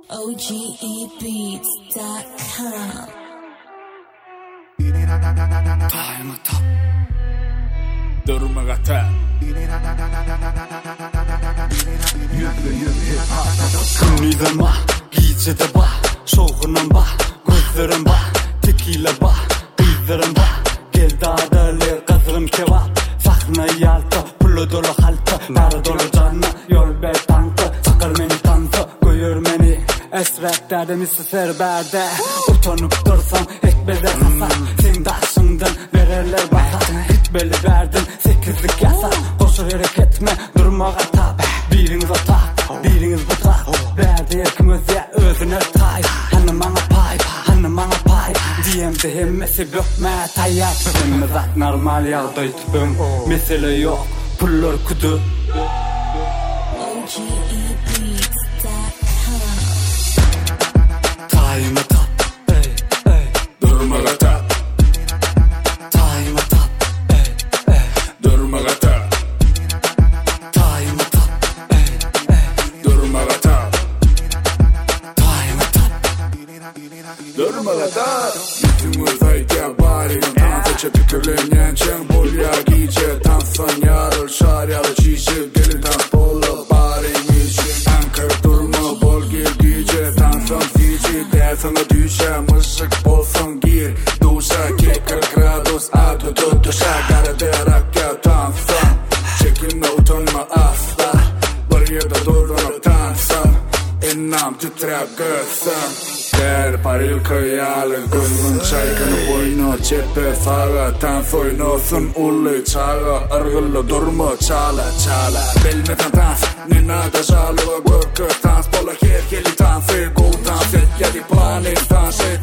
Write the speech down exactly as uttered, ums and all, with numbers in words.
O G E beats dot com. Daima top durmaga tap Kunnidan ba, gecede ba, soğunan ba, gözlerim ba, tequila ba, kıylarım ba, gel dağdalı kızırım kebap, sakna yalta, pulu dolu halta, narı dolu canlı, yol be tankı, sakır meni tankı, koyur meni, esretlerde misli serberde, utanıp dursam, ekbeder hasar, sen daşından verirler bakar, hiç belli verdin, sekizlik yasar, koşur yürek etme, durmağa tab, biriniz atak, biriniz batak, verdi erkimiz ya özüne tay, hanım bana pay, hanım bana pay, diyemde hemmesi gökme tayyar, şimdi zat normal yağda itibim, mesele yok, pullur kudu. O G E beats dot com. Daima top, ey, ey, durmaga tap. Daima top, ey, ey, durmaga tap. Daima top, ey, ey, durmaga tap. Daima top, durmaga tap. Yüzüm uzayken bari tansa tükürlenyen çen bolya gice tansan yarıl şaryalı çiçi delidan bolu bari için ankar durma bol gel gice tansan fici sana düşe mızık bolsan gir duşa kırk grados adı tutuşa garadarak ya tansan çekinme utanma asla bir yerde durup tansan ennam titrep göğsün der paril kıyalı gözün çaykanı boynu çepe faga tans oynuyorsun ulu çağa ırgılı durma çala çala bilmeden dans nina da çalı görkü tans bola herkeli tansı go dans et yedi planet dans et